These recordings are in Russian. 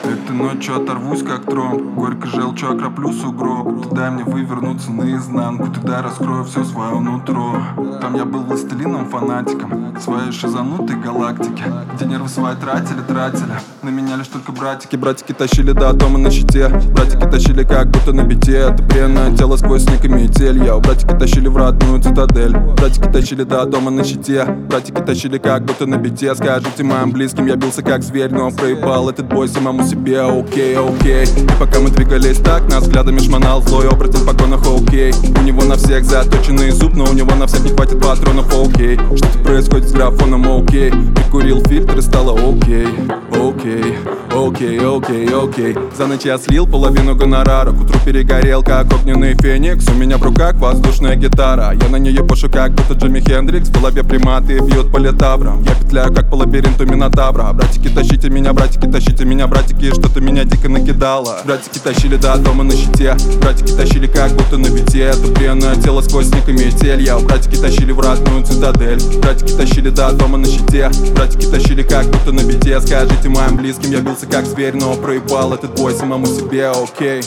Этой ночью оторвусь как тромб, горько желчу окроплю сугроб. Ты дай мне вывернуться наизнанку, тогда раскрою все свое нутро. Там я был властелином, фанатиком своей шизанутой галактики, где нервы свои тратили, на меня лишь только братики. Братики тащили до дома на щите, братики тащили как будто на бите. Это бренное тело сквозь снег и метель. Я у братики тащили в родную цитадель. Братики тащили до дома на щите, братики тащили как будто на бите. Скажите моим близким, я бился как зверь, но проебал этот бой самому себе. Окей. И пока мы двигались так, нас взглядами шмонал злой оборотень в погонах. Окей, у него на всех заточенный зуб, но у него на всех не хватит патронов. Окей, что-то происходит с графоном. Окей, прикурил фильтр и стало окей. За ночь я слил половину гонорара, к утру перегорел как огненный феникс. У меня в руках воздушная гитара, я на нее пошу как будто Джимми Хендрикс. В голове приматы бьют по летаврам, я петляю как по лабиринту Минотавра. Братики, тащите меня, братики, что-то меня дико накидало. Братики тащили до дома на щите, братики тащили как будто на бите. Это бренное тело сквозь снег и метель. Я у братики тащили в родную цитадель. Братики тащили до дома на щите, братики тащили как будто на бите. Скажите моим близким, я бился как зверь, но проебал этот бой самому себе. Окей.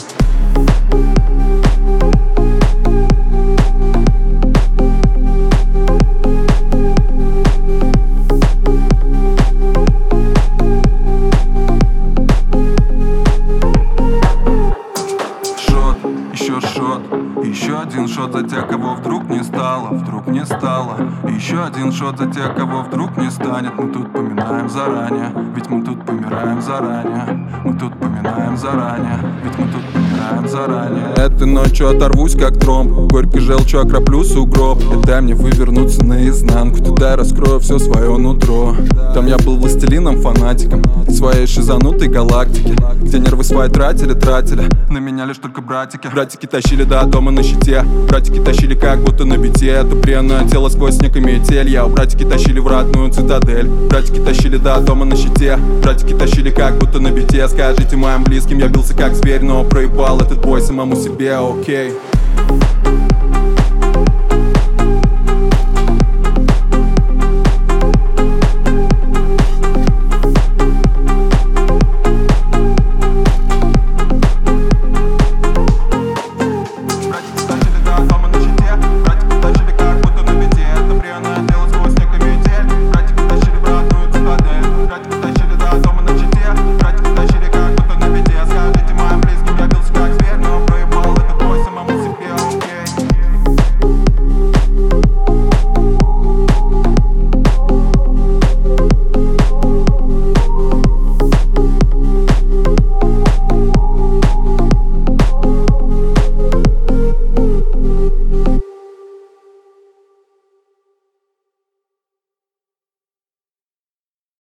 Еще один шот за тех, кого вдруг не стало. Еще один шот за тех, кого вдруг не станет. Мы тут поминаем заранее, ведь мы тут помираем заранее. Этой ночью оторвусь как тромб, горько желчу окроплю сугроб. И дай мне вывернуться наизнанку, тогда раскрою все свое нутро. Там я был властелином, фанатиком своей шизанутой галактики, где нервы свои тратили, на меня лишь только братики. Братики тащили до дома на щите, братики тащили как будто на бите. Это бренное тело сквозь снег и метель. Я у братики тащили в родную цитадель. Братики тащили до дома на щите, братики тащили как будто на бите. Скажите моим близким, я бился как зверь, но проебал этот бой самому себе. Окей.